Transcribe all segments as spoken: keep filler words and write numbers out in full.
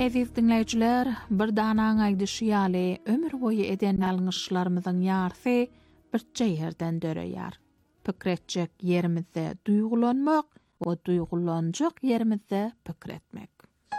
Aziz dinleyiciler, bir danan aýdyşýaly ömür boyu eden alňyşlarymyzyň ýarysy bir çeýerden döreýär. Pikretjek yerimizde duýgulanmak we duýgulanjak yerimizde pikretmek.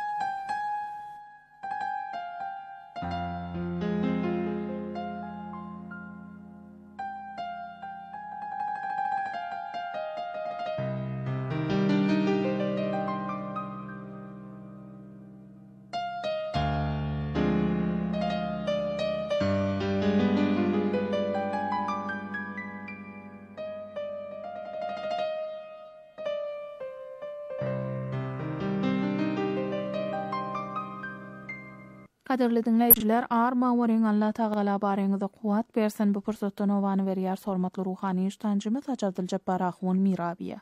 Kaderli dinleýijiler, arma weriň Allah Taala bareňizde kuwat bersen bu pursatdan owany berýär hormatly ruhany iştancymyz Hajar Abdyljabbbar Ahun Mirabiýa.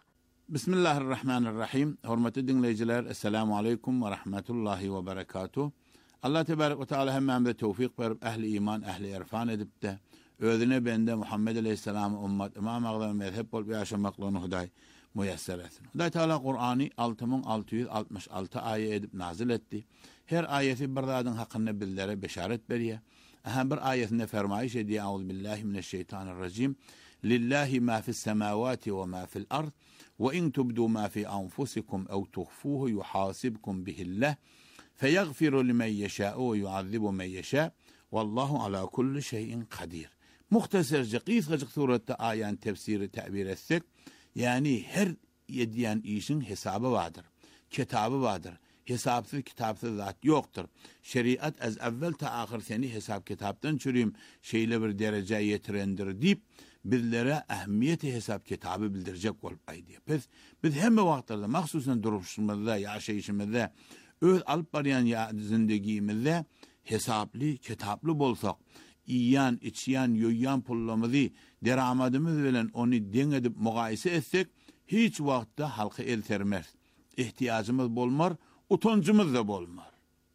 Bismillahirrahmanirrahim. Hormatly dinleýijiler, assalamu aleykum we rahmetullahi we berekatuh. Allah tebarek ve taala hemmemize tawfik berip ehli iman, ehli irfan edip de özüne bende Muhammed aleyhisselam ummat imam agdam mezhep bolup ýaşamaklaryny Hudaý müyesser etsin. Hudaý Taala Qur'any altı bin altı yüz altmış altı aýe edip nazil etdi. Her ayeti bir zadyň hakyna bizlere beşaret berýär. Aha bir ayetinde fermaýyş edýär. Auzubillahi mineşşeytanirracim. Lillahi ma fis semawati ve ma fil ard ve in tubdu ma fi anfusikum ew tuhfuhu yuhasibkum bihillah feyaghfiru limen yeşâ'u ve yu'azzibu men yeşâ' vallahu ala kulli şeyin kadir. Muhtasarca qysgaçyk suratda aýan tefsiri ta'bir etsek, yani her yediyen işin hesabı vardır. Kitabı vardır. Hesapsız kitapsız zat yoktur. Şeriat az evvel ta ahir seni hesap kitaptan çürüyüm şeyle bir derece yetirendir deyip bizlere ehemmiyeti hesap kitabı bildirecek olup aydı. Biz, biz hem vakitlerde mahsusen duruşumuzda, yaşayışımızda, öz alıp barayan ya zindegimizde hesaplı, kitaplı bolsak, iyan, içyan, yoyan pullamızı deramadımız bilen onu den edip mugayese etsek, hiç vakitte halkı el sermez. İhtiyacımız bolmar, utancımız da bolmar.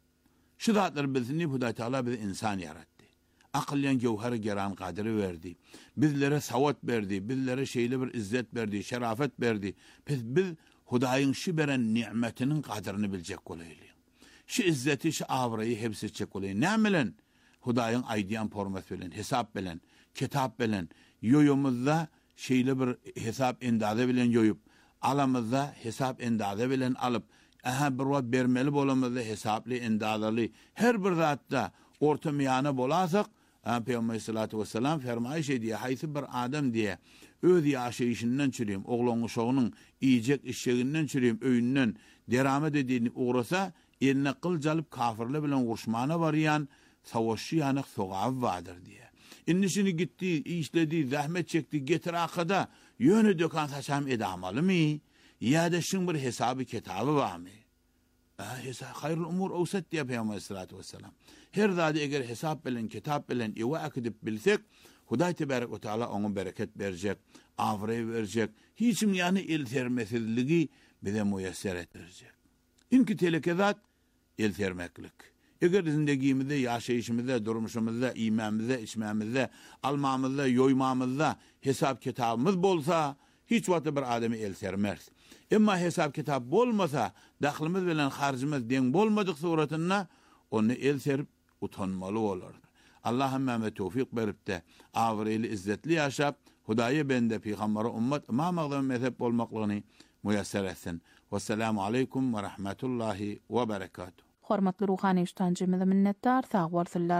Şu zatlar bilsin, Hudaý Taala bizi insan yarattı. Akılyan gevheri geran kaderi verdi. Bizlere savat verdi, bizlere şeyli bir izzet verdi, şerafet verdi. Biz, biz Hudaýyň şu beren nimetinin kadrini bilecek olaylı. Şu izzeti, şu avrayı hepsi çek olaylı. Ne bilen? Hudaýyň aýdýan pormat bilen, hesap bilen, kitap bilen, yoyumuzda şeyli bir hesap endaze bilen yoyup, alamızda hesap endaze bilen alıp, aha bir wat bermeli bolamızda hesaplı endazalı, her bir zatda orta miyana bolasak, Peygamber sallallahu vesselam fermaýyş edýär, haýsy bir adam diye öz ýaşaýyşyndan çürüýüm, oglaň uşagynyň iýjek işeginden çürüýüm, öýünden deramet edýäni ugrasa, eline kıl jalyp kafirler bilen urşmana barýan savaşçı yanık soğağı vardır diye. İnnişini gitti, işledi, zahmet çekti, getir akada, yönü dökan saçam edamalı mı? Ya da şun bir hesabı kitabı var mı? Hesab, hayrul umur awsat diye Peygamber sallallahu vesselam. Her zadi eğer hesap bilen, kitap bilen, iwa akidip bilsek, Hudaý tebarek ve taala onu bereket verecek, afray verecek, hiçim yani el sermesizligi bize müyesser ettirecek. İnki telekezat el sermeklik. Eğer zindegimizde, yaşayışımızda, durmuşumuzda, imanımızda, içmemizde, almamızda, yoymamızda hesap kitabımız bolsa, hiç vakti bir adamı el sermez. Ama hesap kitap bolmasa, dahlımız bilen harcımız den bolmadık suratına, onu el serip utanmalı olur. Allah hemmeme tevfik berip de, avreli izzetli yaşap, Hudaýa bende peygamberi ummet, imam agdam mezhep bolmaklığını müyesser etsin. Vesselamu aleykum ve rahmetullahi ve berekatuh. Hormatly ruhany iştancymyza minnetdar, sag bolsunlar.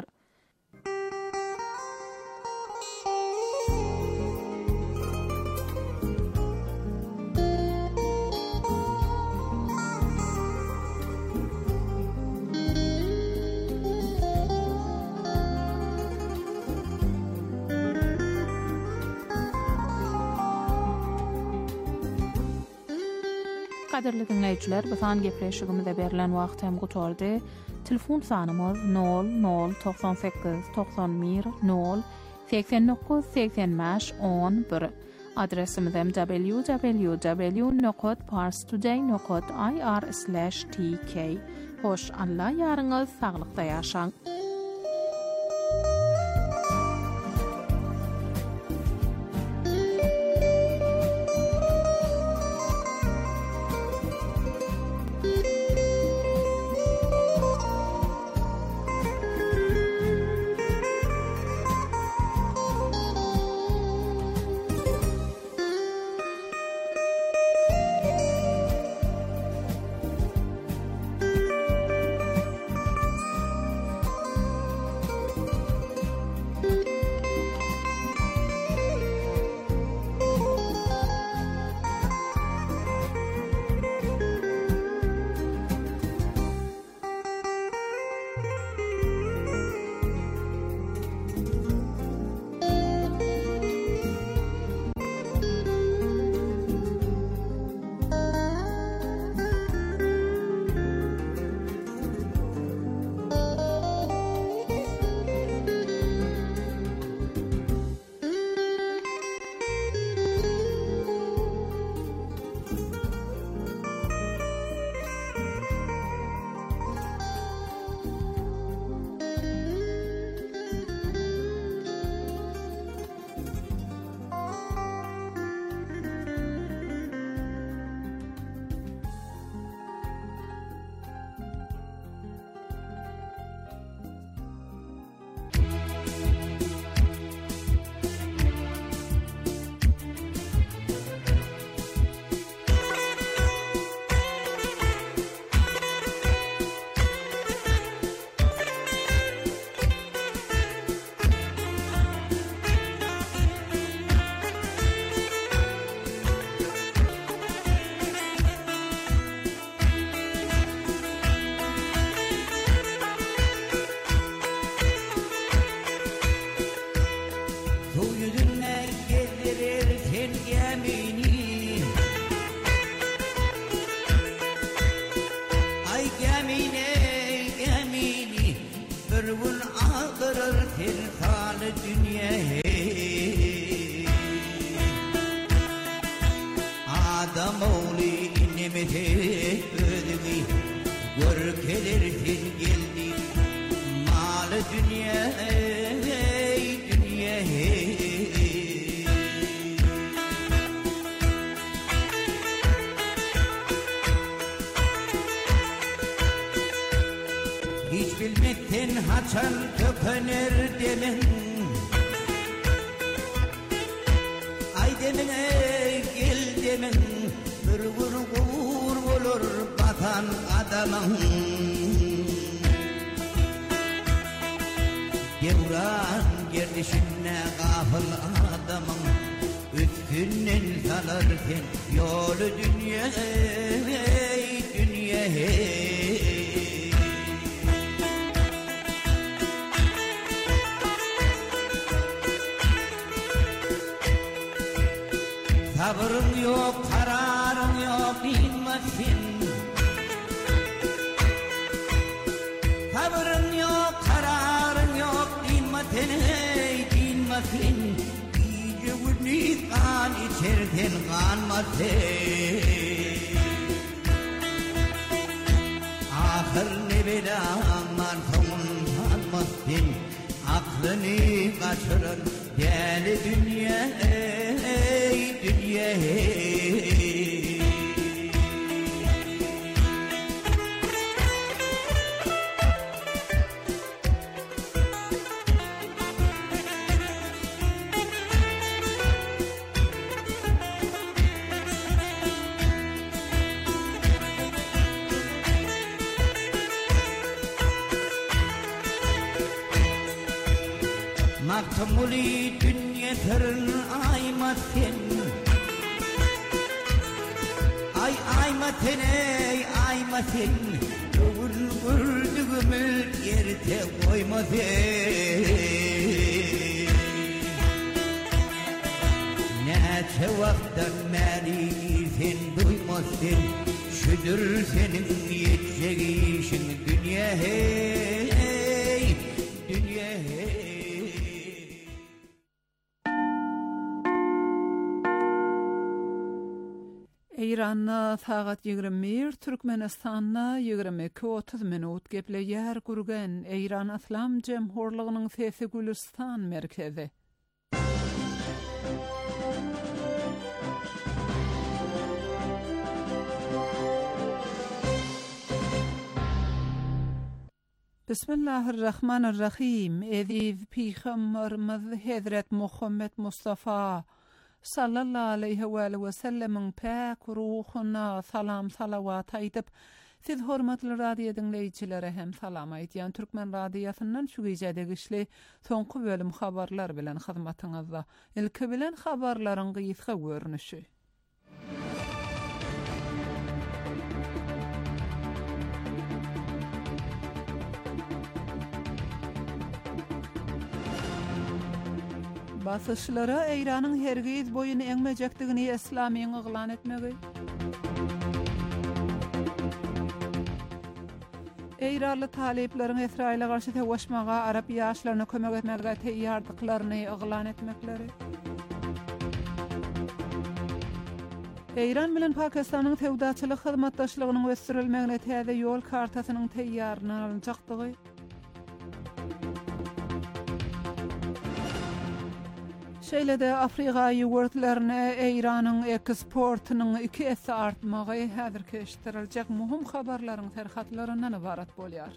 Kaderli dinleýijiler, bisan gepleşigimizde berilen wagt hem gutardy. Telefon sanymyz nol nol doksan sekiz doksan bir nol seksen dokuz seksen beş on bir. Adresimiz hem w w w nokta parstoday nokta i r slash t k. Hoş Allah ýaryňyz saglykda ýaşaň. adamım Devran gerdişine gafıl adamım Üstünden sanırken yolu dünya hey dünya hey Sabrın yok, kararın yok, dinmesin Sabrın yok, kararın yok, dinmesin, hey, dinmesin İyice vücud kan içerken kanmasın Ahır ne belanman sonun sanmasın Aklını kaçırır deli dünya ey dünya ey Maktumuli dünya tırın aymasın Ay aymasın ey aymasın Gül güldüğümüz yerde koymasın Neçe vaktan beri sen duymasın Şudur senin yetecek işin dünya hey dünya hey İran'na saat yigirmi bir, Türkmenistan'na yigirmi iki otuz minut gepleyer gurgen İran İslam Cemhurluğu'nun sesi Gülistan merkezi. Bismillahirrahmanirrahim. Eziz Peygamberimiz Hazret Muhammed Mustafa sallallahu aleyhi ve aleyhi ve sellemin pek ruhuna salam salavat aytıp siz hormatly radio dinleyicilere hem salam aytýan Türkmen radiosynyň şu gecede gişli soňky bölüm habarlar bilen hyzmatyňyzda. Ilki bilen habarlaryň gysga görnüşi. Basışlara İran'ın hergiz boyun eňmejekdigini İslamiň yglan etmegi. İranly taleplerin İsrail'e garşy tewaşmaga Arap ýaşlaryna kömek etmege teýýardyklaryny yglan etmekleri. İran bilen Pakistanyň tewdaçylyk hyzmatdaşlygynyň ösdirilmegine täze ýol kartasynyň teýýarlygyny alınjakdygy. Şeýlede Afrika ýogurtlaryny İranyň eksportynyň iki esse artmagy häzirki eşitdirilýek muhim habarlaryň terhatlaryndan ibarat bolýar.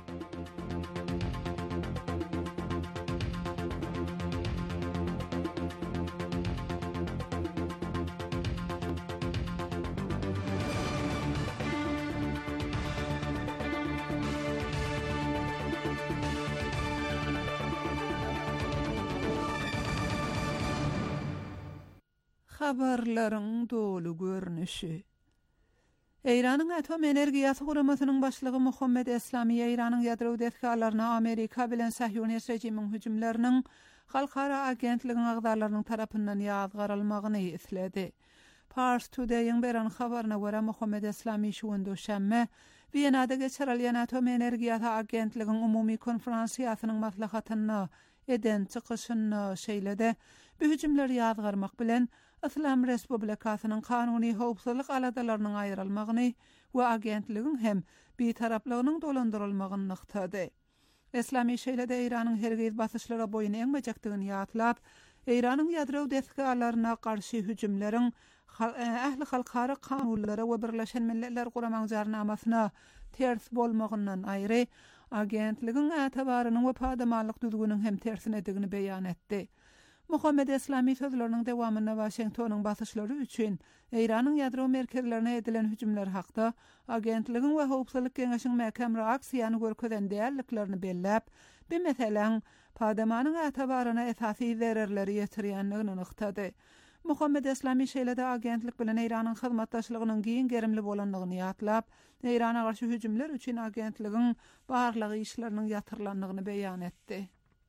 Habarlaryň dolu görnüşi. İranyň atom energiýasy guramasynyň başlygy Muhammed Eslami İranyň ýadro destgalaryna Amerika bilen Sahyonist rejimiň hüjümleriniň halkara agentligiň agdarlarynyň tarapyndan ýazgarylmagyny isledi. Pars Today'ın beran habarına göre Muhammed Eslami şu gün döşenme Viyana'da geçirilýän atom energiýasy agentligiň umumy konferensiýasynyň maslahatyny eden çykyşyny şeýlede bu hüjümler ýazgarmak bilen İslam Respublikasynyň kanuny howpsuzlyk aladalarynyň aýrylmagyny we agentligiň hem bir taraplygynyň dolandyrylmagyny nykdady. Eslami şeýlede İranyň hergiz basışlara boyun eňmejekdigini ýatlap, İranyň ýadro destgalaryna garşy hüjümleriň ähli halkara kanunlara we Birleşen Milletler Guramaň jarnamasyna ters bolmagyndan aýry agentligiň ätabarynyň we padamalyk düzgünüň hem tersine digini beýan etdi. Muhammed Eslami sözlerinin dewamında Washington'un basyşlary üçin Eýranyň ýadro merkezlerine edilen hüjümler hakda agentligiň we howpsuzlyk geňeşiň mäkem reaksiýany görkezen däýerliklerini belläp, bir meselen padamanyň atabaryna esasy zererleri ýetirýänligini nykdady. Muhammed Eslami şeýlede agentlik bilen Eýranyň hyzmatdaşlygynyň giň gerimli bolanlygyny ýatlap, Eýrana garşy hüjümler üçin agentligiň barlygy işleriniň ýatyrlanlygyny beýan etdi.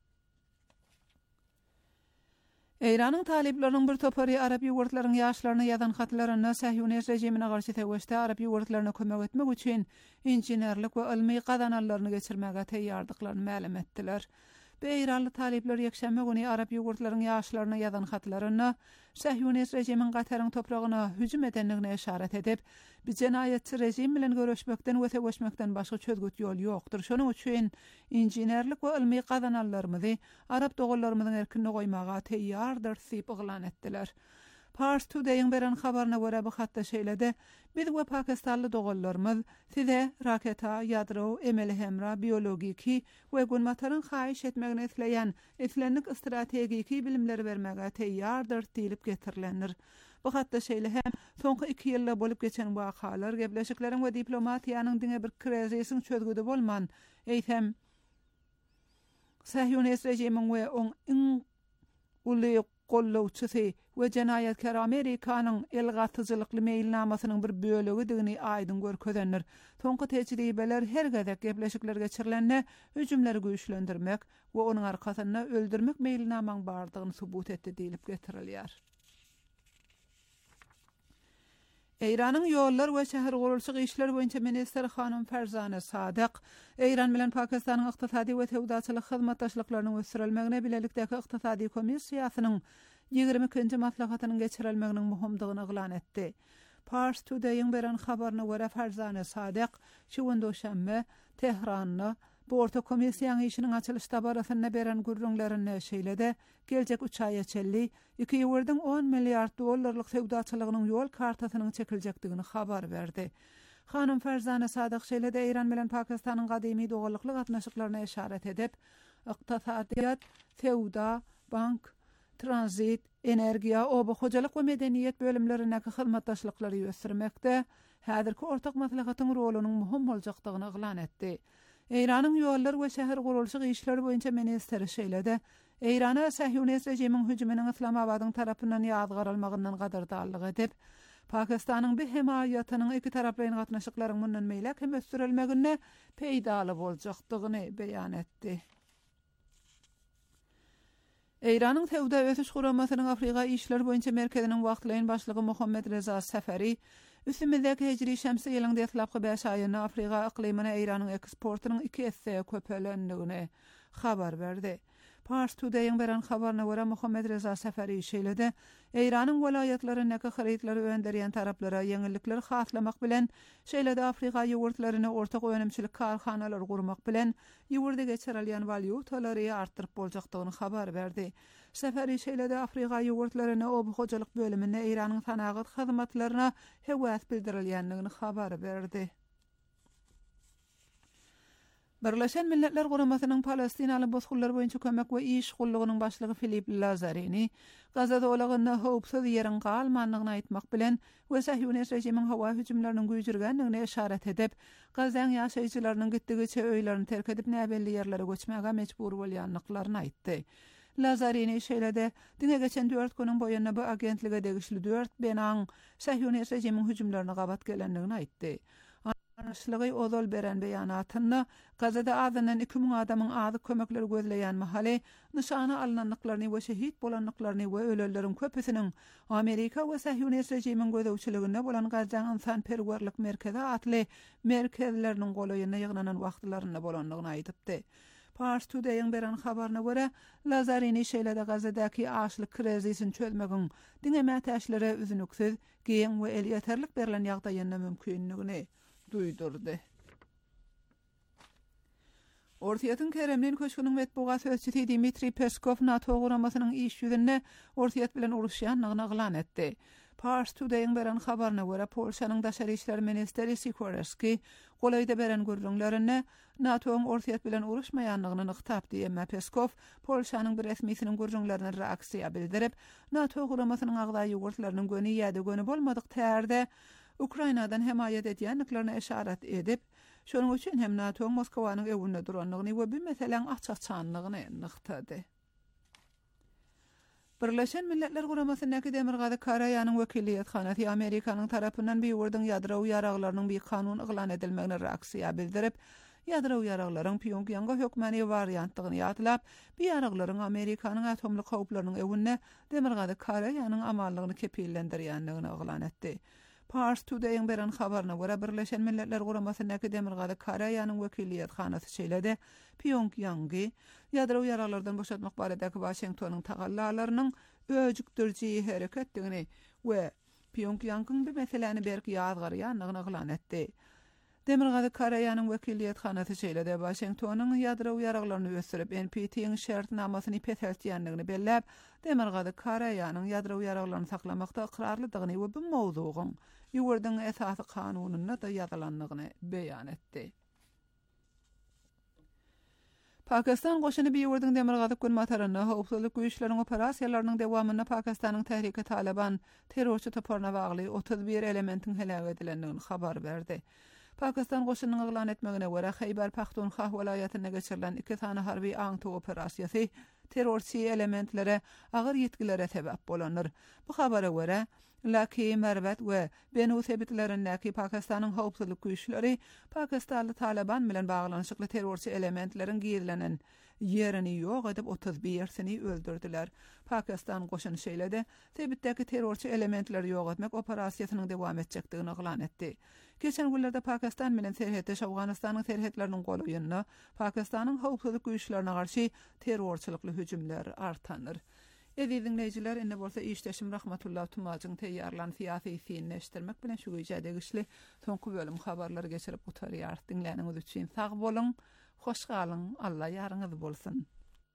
Eýranyň talipleriniň bir topary Arap ýurtlarynyň ýaşlaryna ýazan hatlaryna Sahyuniýet rejimine garşy täwüşde Arap ýurtlaryna kömek etmek üçin injinerlik we ilmi gazananlaryny geçirmäge teýýardyklaryny ma'lum etdiler. Eýranly talipler ýekşänme güni Arap ýurtlarynyň ýaşlaryna ýazan hatlaryna Sahyuniýet rejiminiň Gataryň topragyna hüjüm edenligine işaret edip, bir jenaýetçi rejim bilen görüşmekden we täwüşmekden başga çözgüt ýol ýokdur. Şonuň üçin injinerlik we ilmi gazananlarymyzy Arap dogallarymyzyň erkine goýmaga teýýardyr diýip oglan etdiler. Pars Today'ın beren habarına göre bu hatta şeýlede biz we Pakistanly dogallarymyz size raketa, ýadro, emeli hemra, biologiki we gunmataryň haýyş etmegini isleýän islenlik strategiki bilimleri bermäge teýýardyr diýilip getirilenir. Bu hatta şeýle hem soňky iki ýylda bolup geçen wakalar gebleşikleriň we diplomatiýanyň diňe bir krizisin çözgüdi bolman, eýsem Sahyuniýet rejiminiň we oň iň uly gollawçysy we jenaýetkar Amerikanyň elgatyjylykly meýilnamasynyň bir bölegi digini aýdyn görkezenler. Soňky tejribeler her gezek gebleşikler geçirilende hüjümleri güýçlendirmek we onuň arkasynda öldürmek meýilnamaň bardygyny subut etdi diýilip getirilýär. Eýranyň ýollar we şäher gurulşy işler boýunça ministri hanım Farzana Sadyk, Eýran bilen Pakistanyň ykdysady we tewdaçylyk hyzmatdaşlyklarynyň ösürilmegine bilelikdäki ykdysady komissiýasynyň ýygrimi ikinji maslahatynyň geçirilmeginiň muhimdygyny eglan etdi. Pars Today'ın beren habaryna görä Farzana Sadyk şu gündä şämme Tehranyň bu orta komissiýanyň işiniň açylışda barasyna beren gurrunlaryny şeýlede geljek üç aý içelli iki ýurdyň on milliard dollarlyk sewdaçylygynyň ýol kartasynyň çekiljekdigini habar berdi. Hanım Farzana Sadyk şeýlede Eýran bilen Pakistanyň gadymy dogalykly gatnaşyklaryna işaret edip, ykdysadyýat, sewda, bank, transit, energiýa, oba hojalyk we medeniýet bölümlerindäki hyzmatdaşlyklary ýösürmekde häzirki ortak maslahatyň rolunyň muhim boljakdygyny eglan etdi. Eýranyň ýollar we şäher gurulşy işleri boýunça ministri şeýlede Eýrana Sahyuniýet rejiminiň hüjüminiň Islamabadyň tarapyndan ýazgarylmagyndan gadardallyk edip, Pakistanyň bir himayatynyň iki taraplyň gatnaşyklaryň mundan meýlek hem ösürilmegine peýdaly boljakdygyny beýan etdi. Eýranyň Tewda ösüş guramasynyň Afrika işleri boýunça merkeziniň wagtlaýan başlygy Muhammed Reza Safari üstümizdäki hejri şämsi ýylyň detlapky beş aýyna Afrika iklimine Eýranyň eksportynyň iki esse köpelendigini habar berdi. Pars Today'ın beren habaryna görä Muhammed Reza Safari şeýlede Eýranyň welaýatlaryndäki harytlary öňderýän taraplara ýeňillikler haslamak bilen şeýlede Afrika ýurtlaryna ortak önemçilik karhanalary gurmak bilen ýurda geçirilýän valyutalary artdyryp boljakdygyny habar berdi. Safari şeýlede Afrika ýurtlaryna oby hojalyk bölüminde Eýranyň sanagat hyzmatlaryna hewäs bildirilýändigini habar berdi. Birleşen Milletler Guramasynyň Palestinaly bozgullar boýunça kömek we iş gullugynyň başlygy Filip Lazarini Gazada olagynda howpsuz ýerin galmanlygyny aýtmak bilen we Sahyuniýet rejiminiň hawa hüjümleriniň güýjürgenligine işaret edip, Gazaň ýaşaýjylarynyň gitdigiçe öýlerini terk edip näbelli ýerlere göçmäge mejbur bolýanlyklaryny aýtdy. Lazarini şeýlede diňe geçen dört güniň boýunça bu agentlige degişli dört benaň Sahyuniýet rejiminiň hüjümlerini gabat gelenligini aýtdy. Anlaşylygy ozal beren beýanatynda Gazada azynyň iki ming adamyň azy kömekleri gözleýän mahaly nişana alynanlyklaryny we şehit bolanlyklaryny we öleleriň köpüsiniň Amerika we Sahyuniýet rejiminiň gözewçiliginde bolan Gazaň insan perwerlik merkezi atly merkezleriniň golaýyna ýygnanan wagtlarynda bolanlygyny aýdypdy. Pars Today'ın beren habaryna görä Lazarini şeýlede Gazadaky açlyk krizisini çözmegiň diňe mätäşlere üzünüksiz, giň we el ýeterlik berilen ýagdaýyna mümkinligini duydurdy. Ortiýatyn Kremlin köşküniň metbuat sözçüsi Dmitri Peskov NATO guramasynyň iş ýüzünde Ortiýat bilen uruşýanlygyny eglan etdi. Pars Today'ın beren habarına göre Polşanyň daşary işler ministeri Sikorski golayda beren gurrunlaryny NATO'nun ortaýat bilen uruşmaýanlygyny nyktap diýen Peskov Polşanyň bir resmisiniň gurrunlaryna reaksiýa bildirip NATO guramasynyň agdaý ýogurtlarynyň göni ýa-da göni bolmadyk tärde Ukrainadan hemaýet edýänliklerini eşaret edip şonuň üçin hem NATO Moskwanyň ewünde duranlygyny we bir meselen açykçanlygyny nyktady. Birleşen Milletler Guramasynyňky Demirgazy Karaýanyň wekilliýethanasy Amerikanyň tarapyndan biýurdyň ýadrowy ýaraglarynyň bir kanun yglan edilmegine reaksiýa bildirip, ýadrowy ýaraglaryň Pyongyanga hökmani wariantlygyny ýatlap, bir ýaraglaryň Amerikanyň atomlyk howplarynyň ewünde Demirgazy Karaýanyň amallygyny kepillendirýänligini yglan etdi. Pars Today'ın beren habarına göre Birleşen Milletler Guramasynyňky Demirgazy Karaýanyň wekilliýethanasy şeýledi, Pyongyang'y ýadrowy ýaraglardan boşaltmak baradaky Washingtonyň tagallalarynyň öjükdirjii hereketdigini we Pyongyang'yň bir meseleni berk ýazgarýanlygyny yglan etdi. Demirgazy Karaýanyň wekilliýethanasy şeýledi, Washingtonyň ýadrowy ýaraglaryny ösürip N P T'niň şertnamasyny petheltýänligini belläp, Demirgazy Karaýanyň ýadrowy ýaraglaryny saklamakda ıkrarlydygyny we bu mowzugyň ýurdyň esasy kanunyna da ýazylanlygyny beýan etdi. Pakistan goşuny bir ýurdyň Demirgazy gülmataryny howpsuzlyk güýçläriniň operasiýalarynyň dowamyna Pakistanyň Tehrik-i Taliban terrorçy toparna bagly otuz bir elementiň helak edilendigini habar berdi. Pakistan goşunyň yglan etmegine görä Haýbar Pakhtunkhwa welaýatyna geçirilen iki tane harby aňty operasiýasy terrorçy elementlere agyr ýetkilere sebäp bolanır. Bu habara görä Laki Mervat we Benu sebitlerindäki Pakistanyň howpsuzlyk güýçleri Pakistanly Taliban bilen baglanyşykly terrorçy elementleriň girilenen yerini ýok edip otuz birsini öldürdiler. Pakistan goşuny şeýledi, sebitdäki terrorçy elementleri ýok etmek operasiýasynyň dowam etjekdigini yglan etdi. Geçen günlerde Pakistan bilen serhetdeş Awganystanyň serhetleriniň golaýyny Pakistanyň howpsuzlyk güýçlerine garşy terrorçylykly hüjümler artanır. Edi dinleyijiler, enne bolsa işdeşim Rahmatullah Tumagyň teýýarlan syýasy fiýinleşdirmek bilen şu güýjede güçli soňky bölüm habarlary geçirip oturýar. Dinläniňiz üçin sag bolun, hoş galyň, Allah ýarňyz bolsun.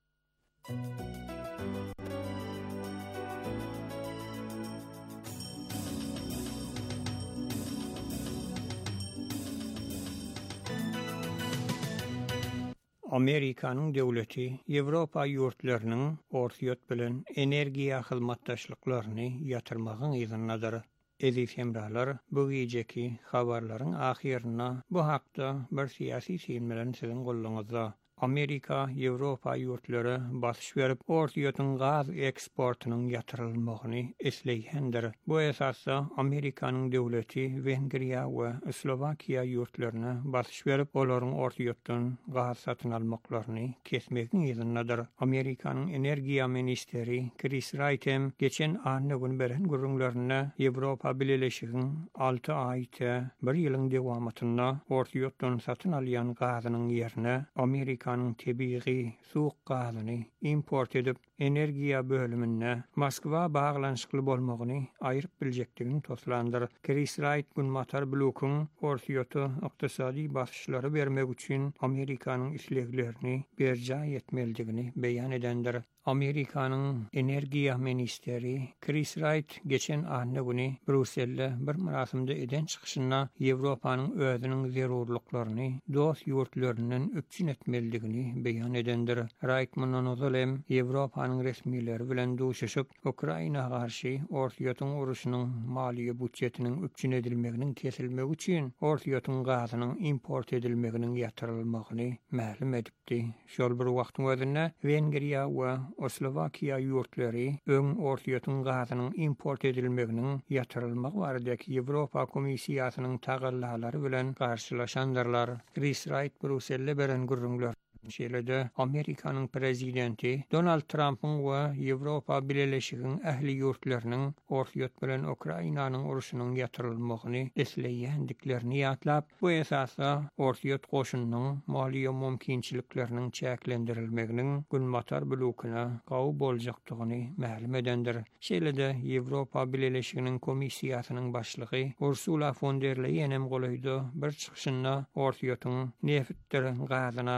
Amerikanyň döwleti Ýewropa ýurtlarynyň ortaýat bilen energiýa hyzmatdaşlyklaryny ýatyrmagyň ýygynynadyr. Edip hemralar bu geceki habarlaryň ahyryna bu hakda bir syýasy film bilen siziň gollaňyzda. Amerika, Ýewropa ýurtlary basyş berip ortaýatyň gaz eksportynyň ýatyrylmagyny esleýändir. Bu esasda Amerikanyň döwleti Wengriýa we Slowakiýa ýurtlaryna basyş berip olaryň ortaýatdan gaz satyn almaklaryny kesmegin ýygynynadyr. Amerikanyň energiýa ministeri Chris Wright geçen anny gün beren gurrunlaryna Ýewropa Birleşiginiň alty aýta bir ýylyň dowamytynda ortaýatdan satyn alýan gazynyň ýerine Amerika tebiği suwuk gazyny import edip energiýa bölümine Moskwa baglanyşykly bolmagyny aýryp biljekdigini toslandyr. Chris Wright Gunmatar Blok'un ortaýaty ykdysady basyşlary bermek üçin Amerikanyň isleglerini berja etmelidigini beýan edendir. Amerikanyň energiýa ministeri Chris Wright geçen anny güni Brüsselde bir murasymda eden çykyşyna Ýewropanyň özüniň zerurlyklaryny dost ýurtlarynyň öpçün etmelidigini beýan edendir. Wright mundan özalem Ýewropanyň resmileri bilen duşuşyp Ukraina garşy ortaýatyň uruşynyň maliýe budjetiniň öpçün edilmeginiň kesilmegi üçin ortaýatyň gazynyň import edilmeginiň ýatyrylmagyny ma'lum edipdi. Şol bir wagtyň özünde Wengriýa we Slowakiýa ýurtlary öň ortaýatyň gazynyň import edilmeginiň ýatyrylmagy baradaky Ýewropa Komissiýasynyň tagallalary bilen garşylaşandyrlar. Chris Wright Brüsselde beren gurrunlar şeýlede Amerikanyň prezidenti Donald Trump'ın we Ýewropa Birleşiginiň ähli ýurtlarynyň ortaýat bilen Ukrainanyň uruşynyň ýatyrylmagyny esleýändiklerini ýatlap, bu esasda ortaýat goşunynyň maliýe mümkinçilikleriniň çäklendirilmeginiň Gunmatar Blok'una gawy boljakdygyny ma'lum edendir. Şeýlede Ýewropa Birleşiginiň Komissiýasynyň başlygy Ursula von der Leyen hem golaýdy bir çykyşynda ortaýatyň neftler gazyna Ýewropa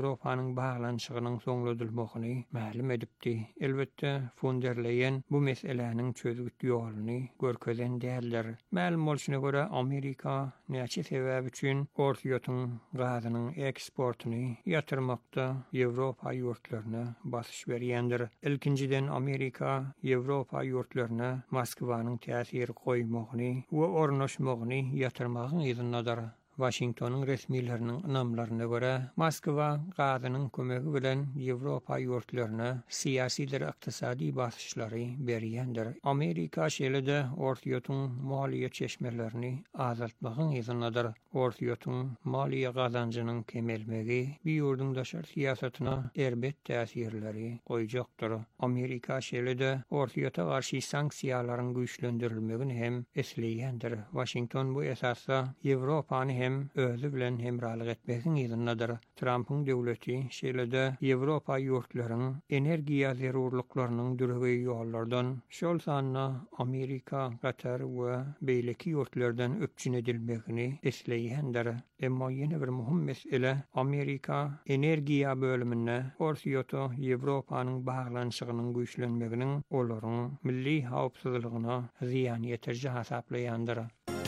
Ýewropanyň baglanşygynyň soňladylmagyny ma'lum edipdi. Elbetde Fonderleyen bu meseleniň çözgüt ýoluny görkezen däldir. Ma'lum bolşuna görä Amerika näçe sebäp üçin ortiýotyň gazynyň eksportyny ýatyrmakda Ýewropa ýurtlaryna basyş berýändir. İlkinciden Amerika Ýewropa ýurtlaryna Moskwanyň täsir goýmagyny we ornaşmagyny ýatyrmagyň ýygyndadar. Washingtonyň resmileriniň ynamlaryna görä, Moskwa gazynyň kömegi bilen Ýewropa ýurtlaryna syýasy we ykdysady basyşlary berýändir. Amerika şeýle-de ortiýotyň maliýe çeşmelerini azaltmagyň ýygyndadar. Ortiýotyň maliýe gazanjynyň kemelmegi bir ýurdun daşar syýasatyna erbet täsirleri goýjakdyr. Amerika şeýle-de ortiýota garşy sanksiýalaryň güýçlendirilmegini hem esleýändir. Washington bu esasda Ýewropany hem özü bilen hemralyk etmegiň ýygyndadar. Trumpyň döwleti şeýle-de Ýewropa ýurtlarynyň energiýa zerurlyklarynyň dürügi ýollardan şol sanyna Amerika, Katar we beýleki ýurtlardan öpçün edilmegini esleýändir. Emma ýene bir muhim mesele Amerika energiýa bölümine ortiýoty Ýewropanyň baglanşygynyň güýçlenmeginiň olaryň milli hawpsuzlygyna ziýan ýetirji hasaplaýandyr.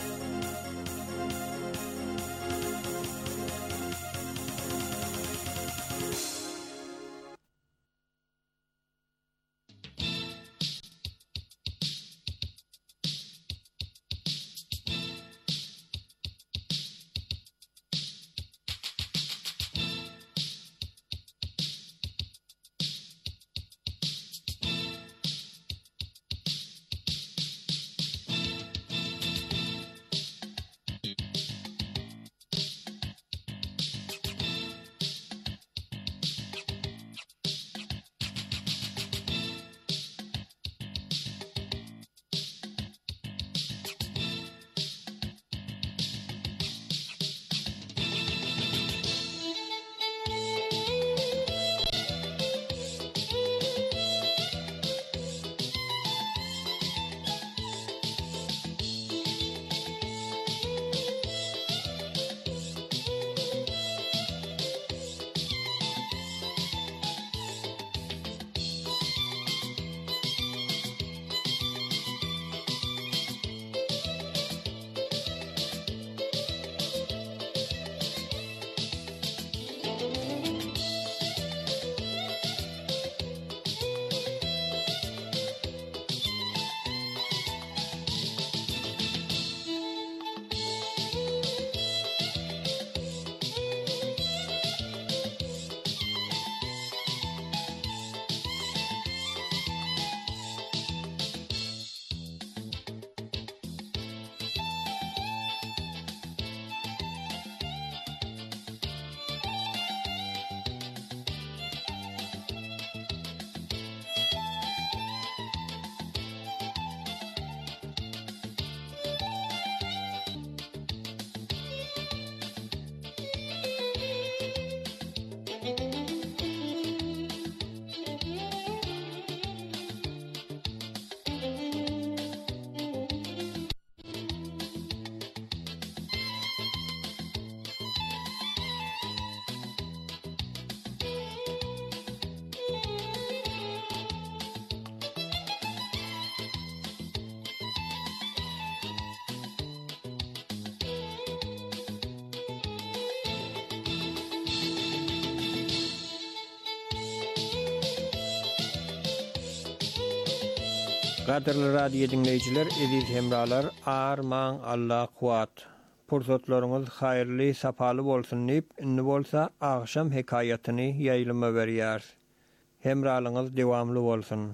Gaderli radio dinleyijiler, eziz hemralar, arman Allah kuat. Pursatlaryňyz haýyrly, sapaly bolsun diýip, indi bolsa agşam hekaýatyny ýaýlyma berýär. Hemralyňyz dewamly bolsun.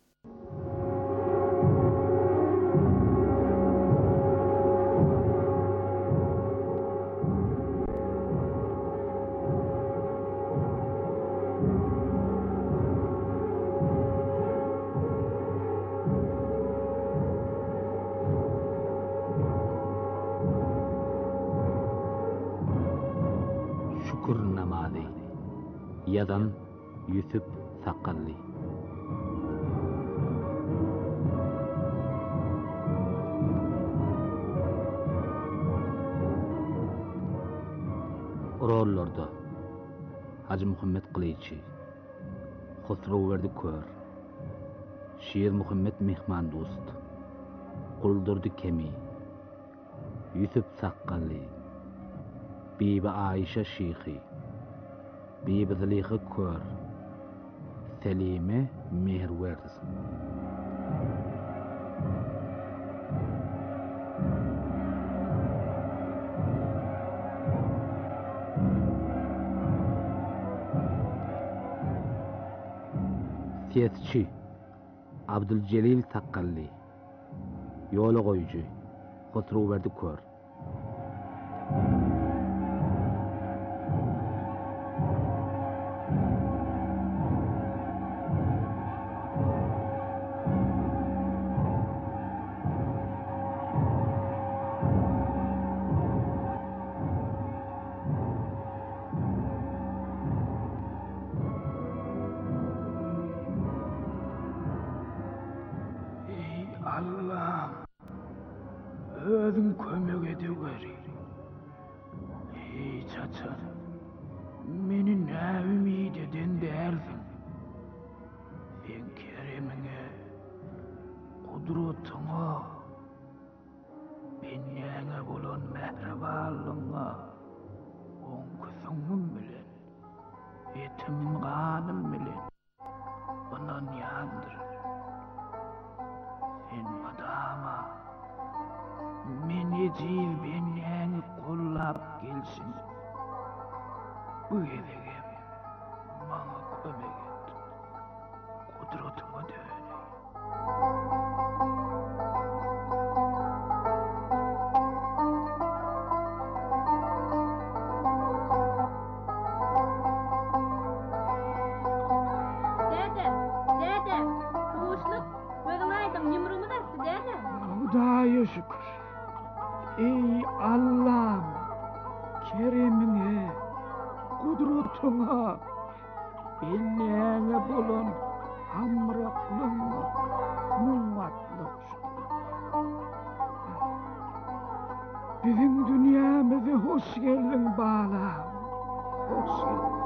Yazan Yusuf Sakalli. Rollarda Hacı Muhammed Qılıçı, Xosroverdi Kör, Şiir Muhammed Mehman Dost, Quldurdu Kemi, Yusuf Saqqali, Bibi Ayşe Şihi, Bibi Zaliha Kör, Selime Mehruverdi. Siyasçı Abdülcelil Saqqali, Yola Goyucu, Xosroverdi Kör. Allah'ım, özün kömek ediveri. Ey çaçan, meni ne ümid eden dersin. Sen keremine, kudretine, benyene bulan mehrebalığına, on kısımın bilen, yetim kanım bilen, bana yandırır. Sen madama meni cil benyeni kollap gelsin. Bu gedegem bana kömek et. Kudretime döneyim. Dede, dede, kavuşluk, gözünaydın, yumruğumu da size dede. Hudaya şükür. Ey Allah'ım, keremine, kudretine, benyene bulan hamraklığına, muvatlık şükür. Bizim dünyamıza hoş geldin bağlam, hoş geldin.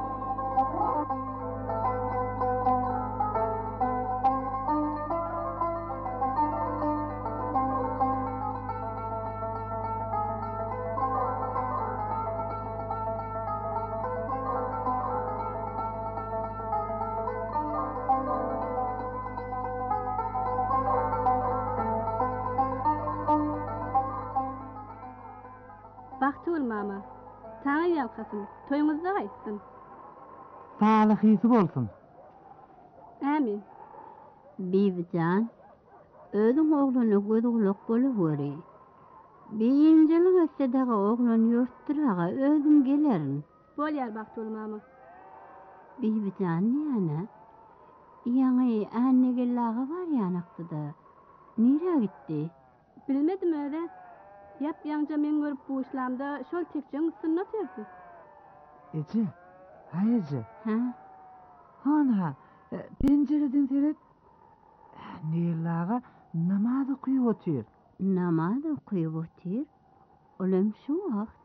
Baktul mama, sana yalkasın, toyunuzda kaysın. Sağlık iyisi bolsun. Amin. Bibican, özün oğlunu gözülük boluverí. Beyinjilik etse daga oğlun yurtturaga özüm gelerin. Bolyar Baktul mama. Bibican yana, yaňy annegellaga var yanakdyda. Nire gitti? Bilmedim öyle. Yap yanca men görüp bu işlemde şol tekçen sünnet erdi. Ece, hay Ece. Ha? Hana, pencereden seyret. Nilaga namaz okuyup otur. Namaz okuyup otur. Olam şu wagt.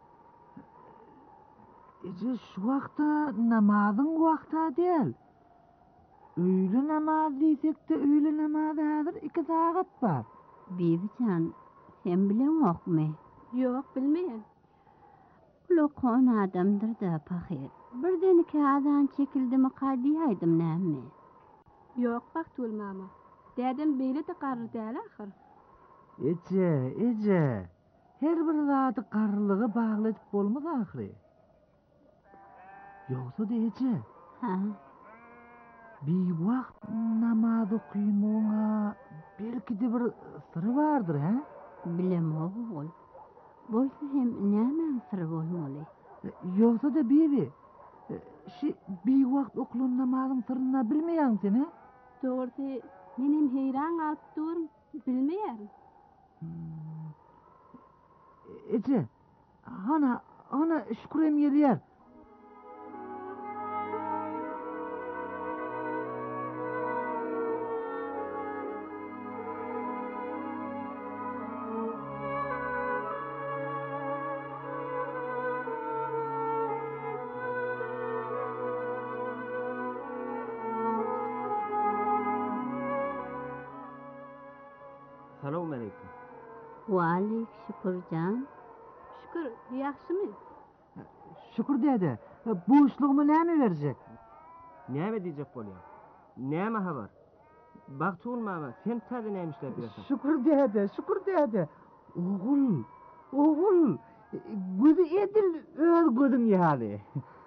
Ece, şu wagtda namazın wagta değil. Öýle namaz diýsek de öýle namazy hazır iki saat var. Bibican, sen bilen okmy? Yok, bilmeyen. Ulu kon adamdır da pahir. Birden iki azan çekildimi kadiýaýdym näme? Yok Baktul mama. Dedem beýle de garry däl ahir. Ece, Ece. Her bir zady garlygy bagladyp bolmaz ahiri. Yoksa da Ece. Ha? Bir wagt namaz okuymaňa belki de bir syry bardyr, ha? Bilem oğul. Bolsa hem näme syr bolmaly? Yoksa da bibi. Şi bir wagt okulan namazyň syryny bilmeýän sen, ha? Doğrusu menem heyran alıp durum, bilmeýär. Hmm. Ece, hana, hana şükrem gelýär. Salamu aleykum. Walik şükürcan. Şükür, yaxşımı? Şükür dede. Bu işliğimi näme verecek? Näme diyecek bolyam? Näme habar? Baktuğul mama, sen tadı näme işlep ýörsen? Şükür dede, şükür dede. Oğul, oğul. Gözü edil öz gözüm ýaly.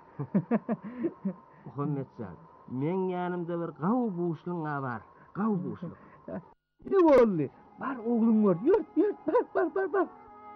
Muhammedcan, men ýanymda bir gaw buuşluň bar. Gaw buuşluň. Ne boldy? Bar oğlum var. Yurt, yurt, bar, bar, bar, bar.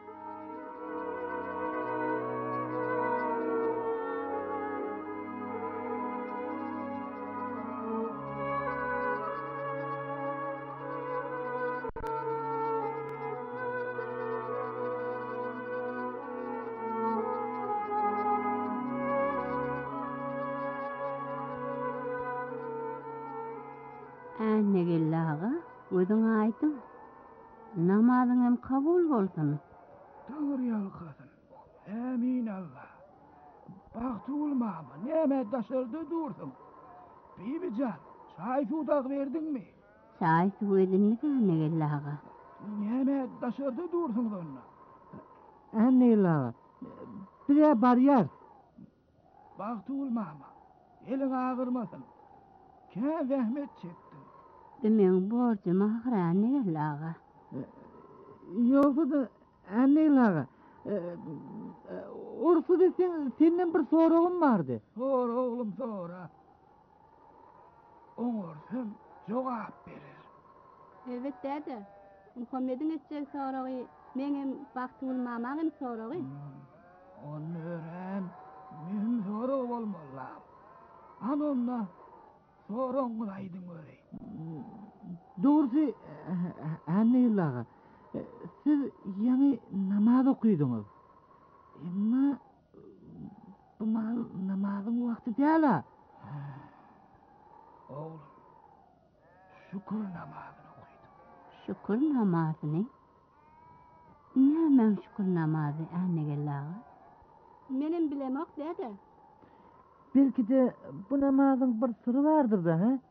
Anne gellaga, özüň aýdym. Namazyň hem kabul bolsun. Tanrı yalkasın. Amin Allah. Baktı olmama. Näme daşırdı durdun. Bibican, çay sudak verdin mi? Çay su edinlik anne gellaga. Näme daşırdı durdun onna? Anne gellaga. Bire barýar. Baktı olmama. Elin ağırmasın. Kän zähmet çektin. Demeň borjum ahir anne gellaga. Yoksa da anne gellaga. Ursu desen senden bir soragym bardy. Sor oğlum sonra. Oňursam jogap berer. Evet dede. Muhammed'in etjek soragy meňem Baktuğul mamagym soragy. Onu ören mühim sorag bolmaly. Anonna soraňyň aýdyň görey. Doğrusu anne gellaga. Siz ýa-ni namaz okuýdyňyz. Emma bu namazyň wagty däl. Oğlum, şükür namazyny okuýdum. Şükür namazyny? Näme şükür namazy anne gellaga? Menem bilemok dede. Belki de bu namazyň bir syry bardyr da, ha?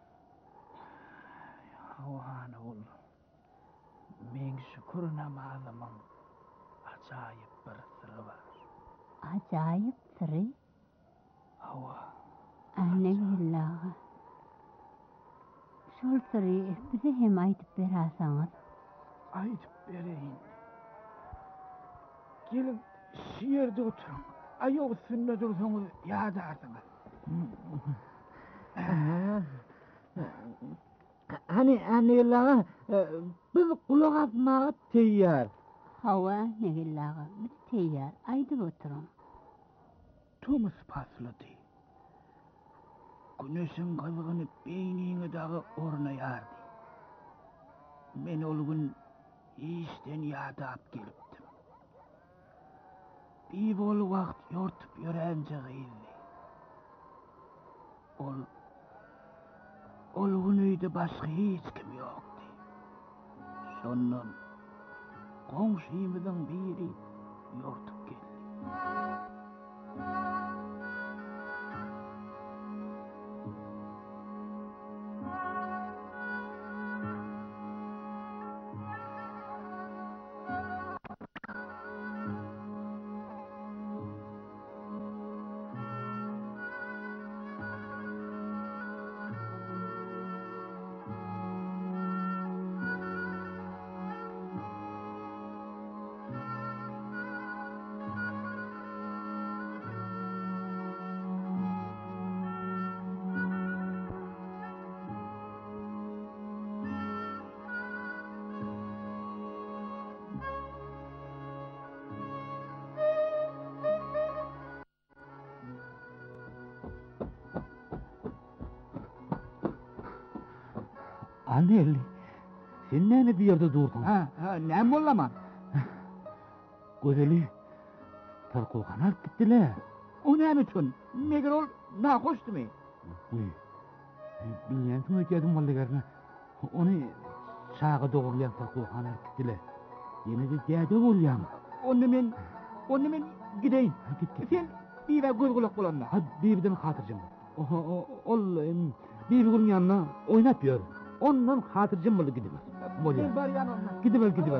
Awan oğlum. Men şükür namazymyň ajaýyp bir syry bar. Ajaýyp syry? Awa. Anne gellaga. Şol syry bize hem aýdyp berersiňiz. Aýdyp bereýin. Gelin şu ýerde oturuň. Aýok üstünde dursaňyz ýadarsyňyz. Hani anne gellaga, biz kulak asmaga teýýär. Hawa anne gellaga, biz teýýär. Aýdyp oturuň. Tumus paslady. Güneşin gyzygyny beýniňe dagy ornaýardy. Men ol gün işden ýadap gelipdim. Bir bol wagt ýortup ýörenje gyýdy. Ol ol gün öýde başga hiç kim ýokdy. Şondan goňşymyzyň biri ýortup geldi. Anne, sen näme bir ýerde durdun? Ha, ha, näme bollaman? Gözeli tarqogan alyp gitdiler. O näme üçin? Meger ol nahoşdymy? Uy. Bilýän soň etdim boldygarna. Ony çağa dogurlayan tarqogan alyp gitdiler. Ýene de däde bolýan. Onu men, onu men gideýin. Git git. Sen bir we göz gulak bolanma. Ha, birden hatyrjam. Ol, bir gurun ýanyna oýnap ýör. Ondan hatırcım bolu gidiver. Bolya. Bar yanına. Gidiver gidiver.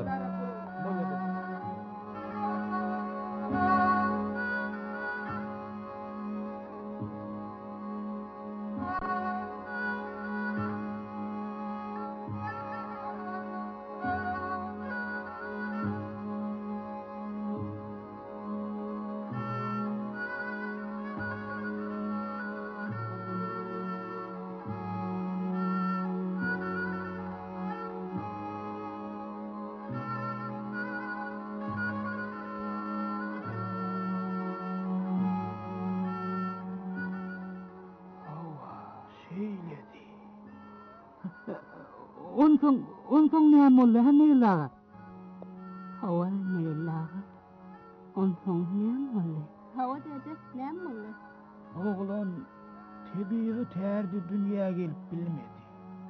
Untung, untung ne molle ha ne laga. Hawa ne laga. Onson ne molle. Hava dede ne molle? Oğlan tebiği terdi dünyaya gelip bilmedi.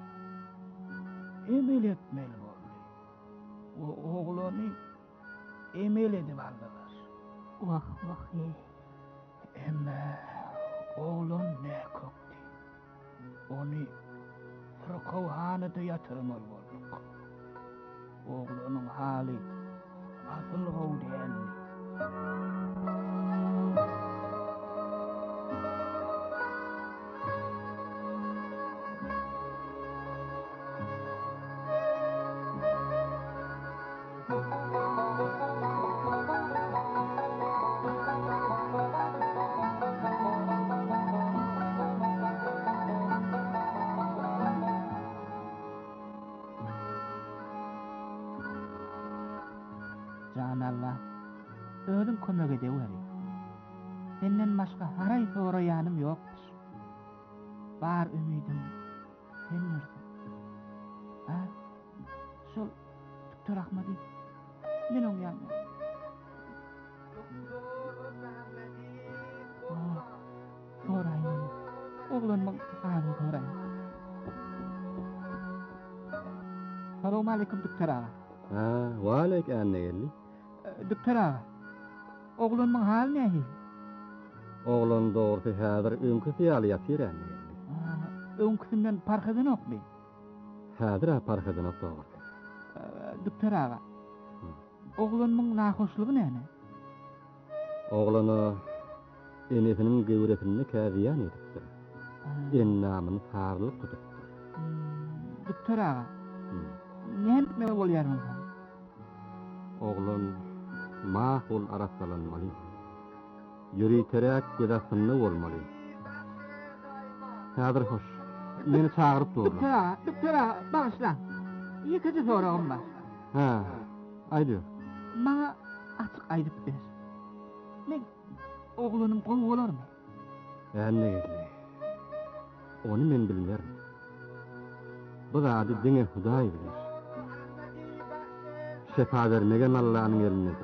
Emel etmeli oldu. O oğlanı emel edip aldılar. Vah vah ye. Emme oğlan ne koktu. Onu Fırkavhanede yatırmalı olduk. Oğlanın hali asıl gavdiyenli. Can Allah, öğün kömek edeveri. Senden başka haray sorayanım yoktur. Var ümidim, sen nursun. Ha? Şol, Doktor Ahmadi, men on yanma. Oh, sorayım. Oğlanmın halini sorayım. Selamun aleyküm Doktor Ağa. Ha, valek anne geldi. Doktor Ağa, oğlanmın hali ne? Oğlan doğrusu hazır önkü fiyal yatır anne geldi. Önküsünden parkadın ok mu? Hazır ha parkadın ok doğru. Doktor Ağa, oğlanmın nahoşluğu ne? Oğlanı enesinin gıvretini kâziyan ediptir. En namını sağırlık tutuptur. Doktor Ağa, ne etmeli ol yarın? Oğlan mahul arasalanmalı. Yürüterek gözasını olmalı. Hazır hoş. Beni çağırıp durma. Doktor Ağa, Doktor Ağa, bağışla. Yıkıcı sorağım var. Ha, aydı. Bana açık aydıp ver. Ben oğlunum kolu olur mu? Anne geldi. Onu men bilmerim. Bu zadi dine Huday bilir. Şefa vermegen Allah'ın elindedir.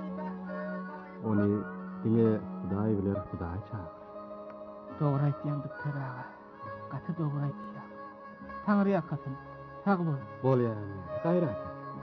Onu dine Huday bilir, Huday çağır. Doğru aytyan Doktor Ağa. Katı doğru aytyan. Tanrı yakasın. Sağ ol. Bol ya anne. Gayret.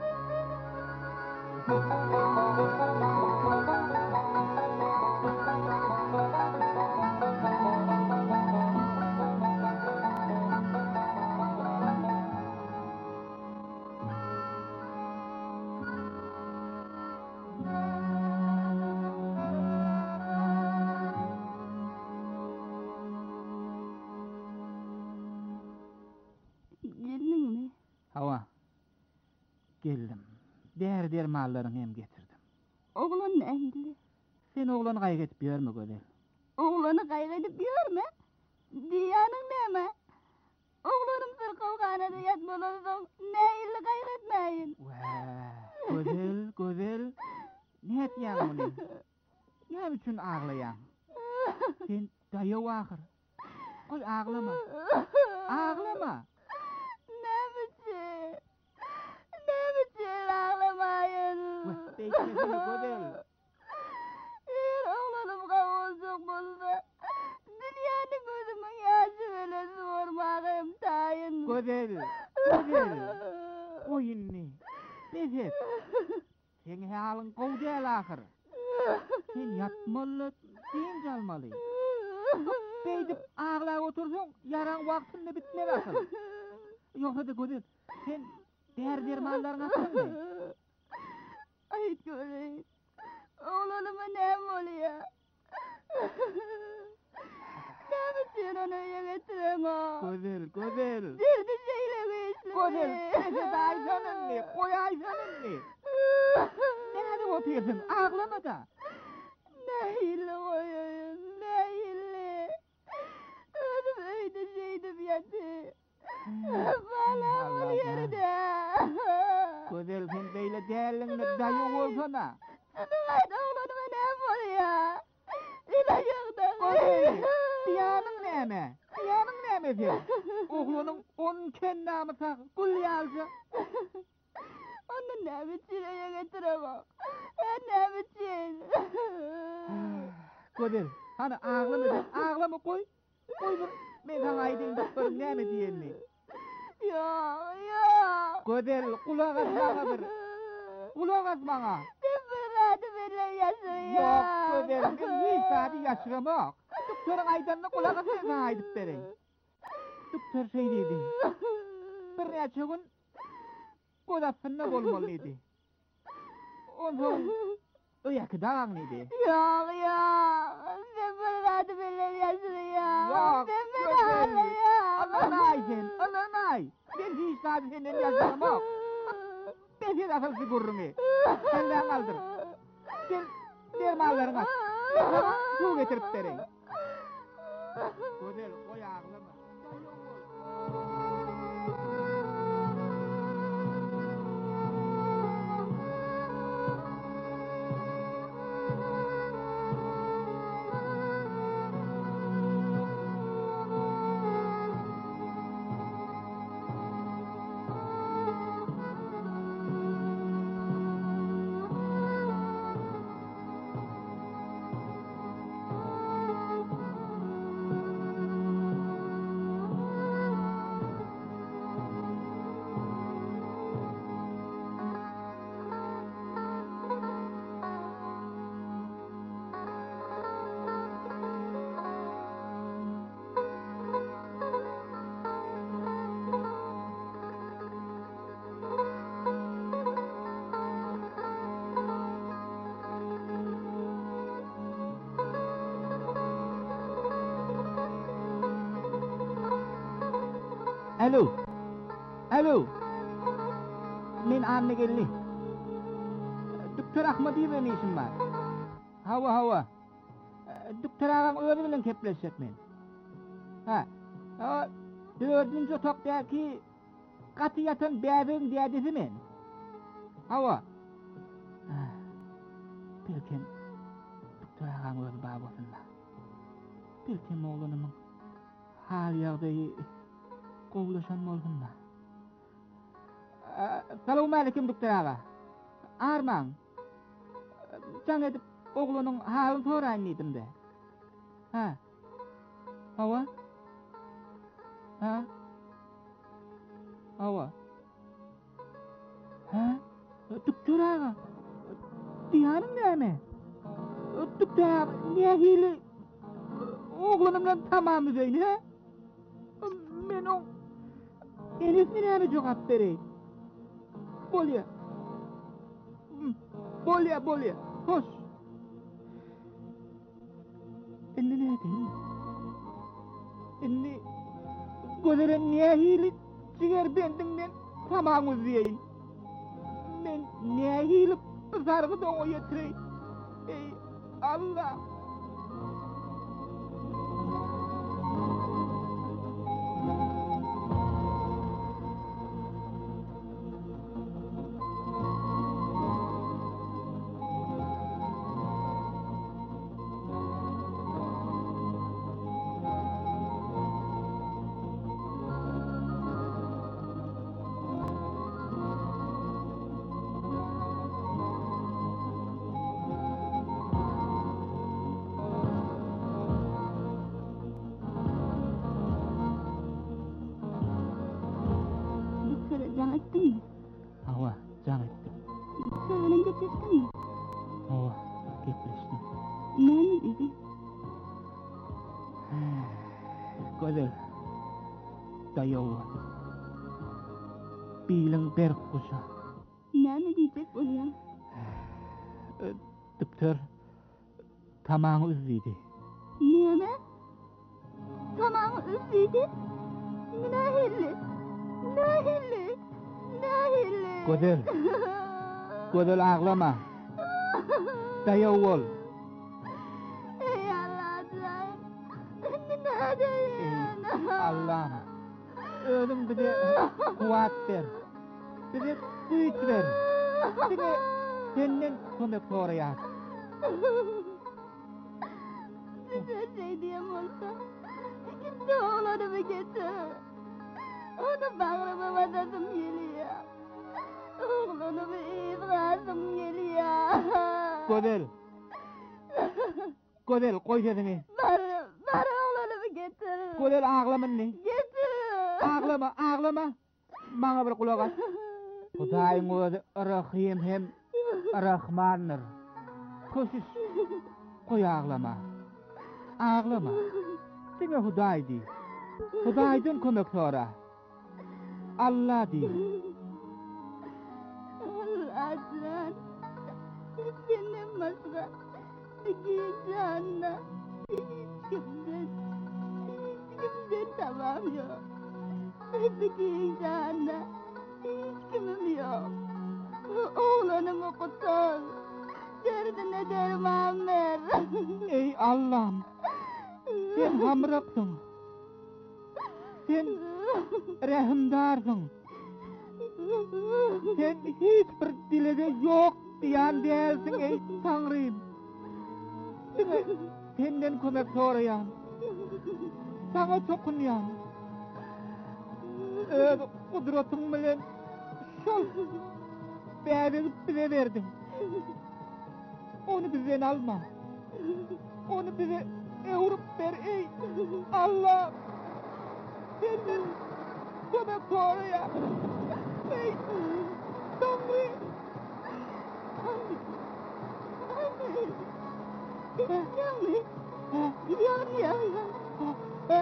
Geldin mi? Hava. Geldim. Değer değer mallarını hem getirdim. Oğlan ne ehli? Sen oğlanı kaygedip görme gözel. Oğlanı kaygedip görme. Diyanın neme? Oğlanım Fırkavhanede yatmalardan ne illi kaygetmeyin. Vaa, gözel, gözel. Ne etyan bunu? Ne için ağlayan? Sen dayı vakır. Koy ağlama. Ağlama. Ne biçim? Ne biçim ağlamayın? Vah, beklesene gözel. Eğer oğlanım kavuzluk bulsa, dünyanın gözümün yaşı böyle sormağım tayin. Gözel, gözel. Oyunni. Bezet. Sen halın kov değil ahır. Sen yatmalı, sen çalmalı. Beydip ağla otursun, yaran vaktinde bitmez asıl. Yoksa da Gözel, sen değer dermanlarını attın mı? Ayıt göreyim. Oğlanıma ne oluyor? Ne biçin onu yemetirem o? Gözel, Gözel. Derdi şeyle geçti. Gözel, sesi de aysanın mı? Koy aysanın mı? Nerede otuyorsun? Ağlama da. Ne hile koyayım, ne hile. Önüm öyle şeydim yatı. Bana ol yerine. Gözel, sen böyle değerlinle dayı olsana. Haydi oğlanıma ne oluyor? İlacıktan. Gözel, diyanın neme? Diyanın neme sen? Oğlunun onun kendi namısa kulli alsa. Onu ne biçin öyle getiremem. Ben ne biçin? Gözel, hani ağlama sen, ağlama koy. Koy bunu, ben sana aydın doktorun neme diyenini. Yok, yok. Gözel, kulak asmana bir. Kulak asmana. Ben fırladı benimle yaşıyor. Yok Gözel, ben hiç saati yaşıramak. Doktorun aydanına kulak asmana sana aydıp vereyim. Doktor şey dedi. Bir neçe gün kodasında bolmalıydı. Onun ıyakı dağınlıydı. Yok, yok. Ben fırladı benimle yaşıyor. Yok, Ben Gözel. fırladı ya. Allah'ın ay sen, Allah'ın ay. Ben hiç saati senden yaşıramak. Ben seni asıl sigurrumu. Elden kaldır. Gel, dermanlarını at. Ben sana su getirip vereyim. Gözel, koy ağlama. Alo. Alo. Men anne geldi. Doktor Ahmet diye ne işim var? Hava hava. Doktor ağam öyle bilen kepleşecek men. Ha. O dördüncü otaktaki katı yatan bebeğin diyadesi men. Hava. Belki doktor ağam öyle babasında. Belki oğlunumun hal yağdığı kovulaşan molgunla. Selamun aleyküm doktor ağa. Arman. Can edip oğlunun halini sorayım dedim de. Ha. Hava? Ha? Hava? Ha? Doktor ağa. Diyanın ne mi? Doktor ağa niye hile oğlunumla tamamı böyle ha? Ben o enesine mi cevap vereyim? Bolya. Bolya, bolya. Hoş. Şimdi ne edeyim? Şimdi Gözel'e niye hile çıkar bendinden tamam uzayayım? Ben niye hile sargı da o yetireyim? Ey Allah! Can ettin mi? Hava, can ettim. Söyle getirdin mi? Hava, getiriştim. Ne mi dedi? Gözel, dayı oğlu. biýiliň berk guşa. Näme diýjek bolýar? Doktor tamaňy üzýdi. Näme? Tamaňy üzýdi? Nähilli? Nähilli? Nähilli? Gözel. Gözel aglama. Daýaw bol. Ey Allah, nädeýin? Allah'ım. Özüm bize kuvat ver. Bize güç ver. Bize senden kömek soraýar. Bize şey diyem olsa, ikisi oğlanımı getir. Onu bağrıma batasım geliyor. Oğlanımı iflasım geliyor. Gözel. Gözel, koy sesini. Bar, bar oğlanımı getir. Gözel ağlaman ne? Getir. Ağlama, ağlama. Bana bir kulak at. Hudaýyň özü Rahim hem Rahmandyr. Köşüş. Koy ağlama. Ağlama. Sene Hudaý di. Hudaýdan kömek sora. Allah di. Allah'tan. Senden başka iki canına hiç kimden, hiç kimden tamam yok. İki canına hiç kimim yok. Oğlanımı kurtar. Derdine derman ver. Ey Allah'ım. Sen hamraksın. Sen rehimdarsın. Sen hiç bir dilede yok diyen değilsin ey Tanrım. Senden kömek sorayan. Sana çokunyan. Öz kudretin bilen şol bäbini bize verdin. Onu bizden alma. Onu bize Evrop ver ey Allah. Senden kömek sorayan. Ey Tanrım. Yan yan yan.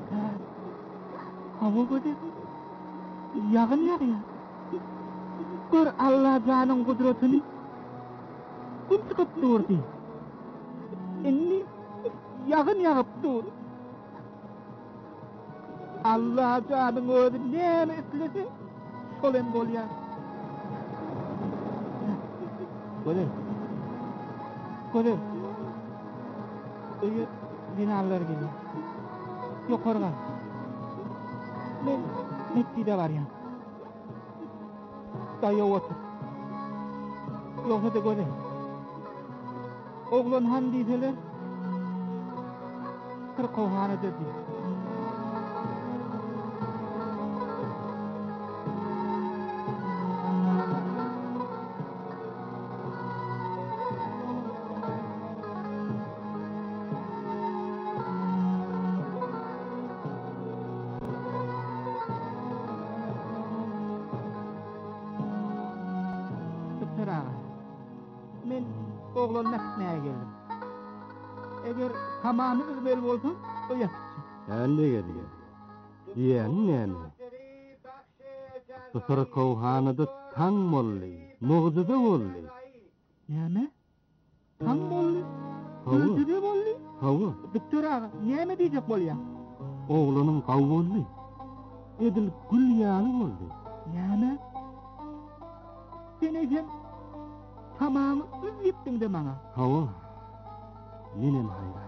Hava böyle yağın yağıyor. Gör Allah canın kudretini. Kum çıkıp durdu. Inni yağın yağıp dur. Allah canın özü neyme islese şolen bolýar. Böyle. Böyle. Öyle binalar geliyor. Yukarıga. Men mektide var ya. Daýaw otur. Yoksa da göre. Oğlan han diýseler. Kırkovhana dedi. Men oğlan näknäge geldim. Eger tamamy üzbel bolsa, o ýatçy. Ände geldi. Diýen näme? Tutur kowhanada taň boldy, mugdyda boldy. Näme? Taň boldy? Hawa. Mugdyda boldy? Hawa. Doktor ağa, näme diýjek bolýar? Oğlanyň gaw boldy. Edil gül ýaly boldy. Näme? Sen ejem tamamy üzüpdiň de maňa. Hawa. Yenem hayra.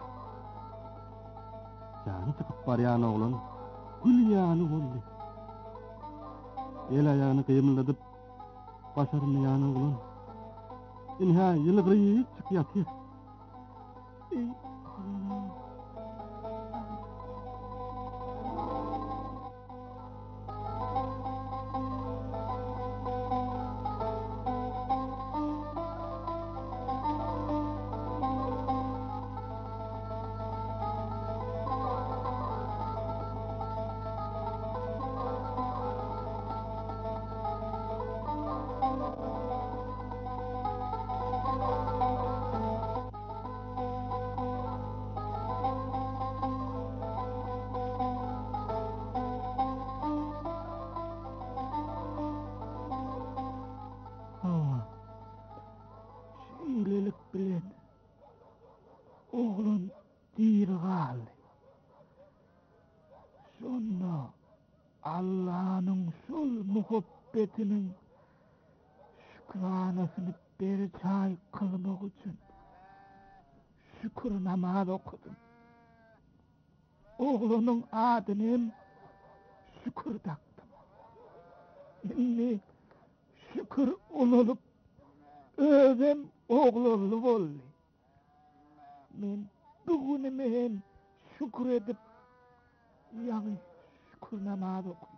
Jany çıkıp barýan oğlan gül ýaly boldy. El ayağını kıymıldadıp başarmayan oğlan inha yılgırıyıp çık yatıyor. Ey muhabbetinin şükranasını beri çay kılmak için şükür namaz okudum. Oğlunun adını şükür taktım. Inni şükür olup özüm oğlulu oldu. Men bugünüme hem şükür edip yani şükür namaz okudum.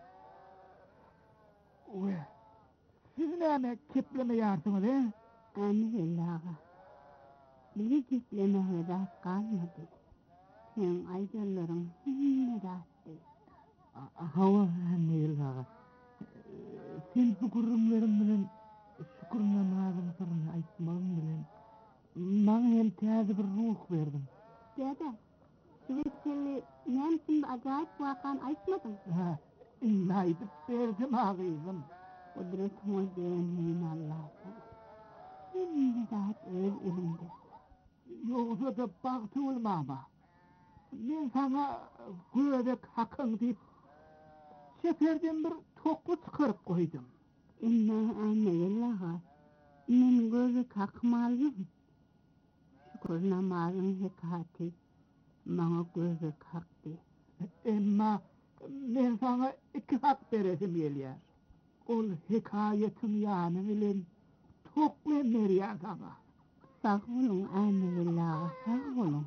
Ve siz neme kipleme yarsınız he? Anne beni kipleme hıdat kalmadı. Sen aydaların hünne dağıttı. Hava anne sen şükürümlerim bilen şükür namazım sırrını aytmağım bilen bana hem tezi bir ruh verdim. Dede, sürekli nemsin acayip vakan aytmadın. Ha, illa edip verdim ağzım. Kudretine değinmeyin Allah'a. Hünne dağıt öz elinde. Yoksa da baktı olmama. Ben sana güvedek hakkın deyip seferden bir toklu çıkarıp koydum. İnna anne vallaha. Men gözü kakmalıyım. Şükür namazın hekati bana gözü kalktı. Emma ben sana iki hak veresim geliyor. Ol hikayetin yanı bilen toklu emeriyor sana. Sağ olun anne vallaha, sağ olun.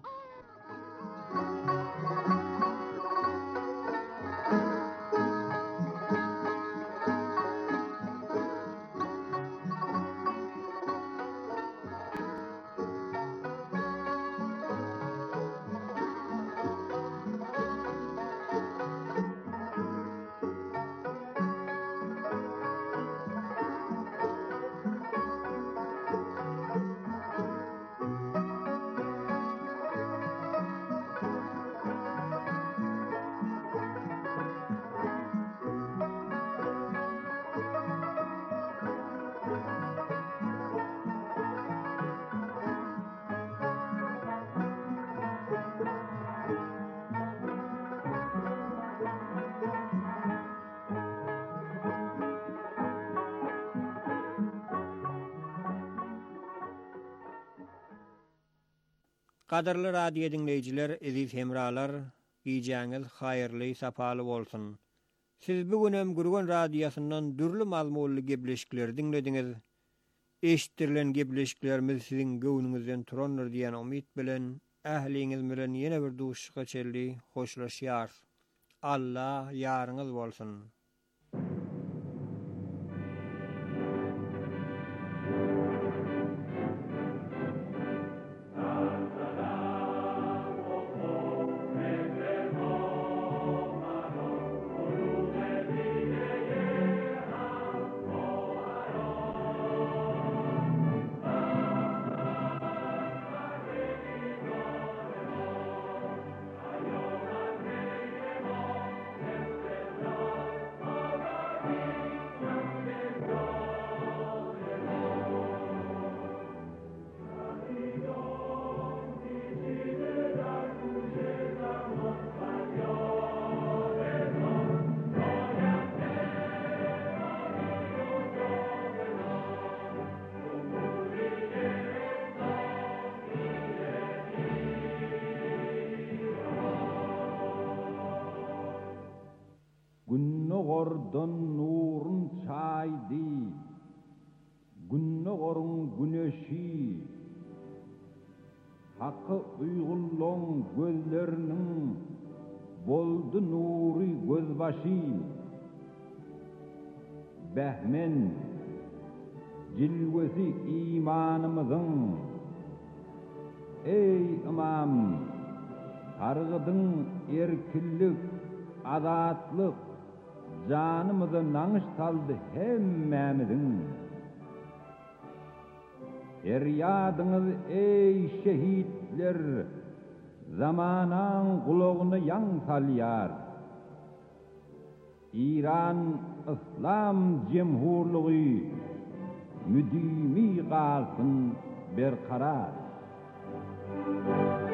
Qadarly radio dinleyijiler, eziz hemralar, giýjäňiz haýyrly, sapaly bolsun. Siz bugünem Gurgun radiosundan dürli mazmunly gepleşikler dinlediňiz. Eşitdirilen gepleşiklerimiz sizin göwnüňizden turandyr diýen umyt bilen ähliňiz bilen ýene bir duşuşga çelli hoşlaşýar. Allah ýaryňyz bolsun. Günnogordan nurun çaydi, günnogorun güneşi, hakkı uygullan gözlerinin boldu nuri gözbaşı. Behmen, cilvesi imanımızın, ey imam, targıdın erkillik, azatlık, canımıza nanış saldı hemmemizin. Feryadınız ey şehitler, zamanan kulağını yan salyar. İran İslam Cemhurluğu müdimi kalsın berkarar.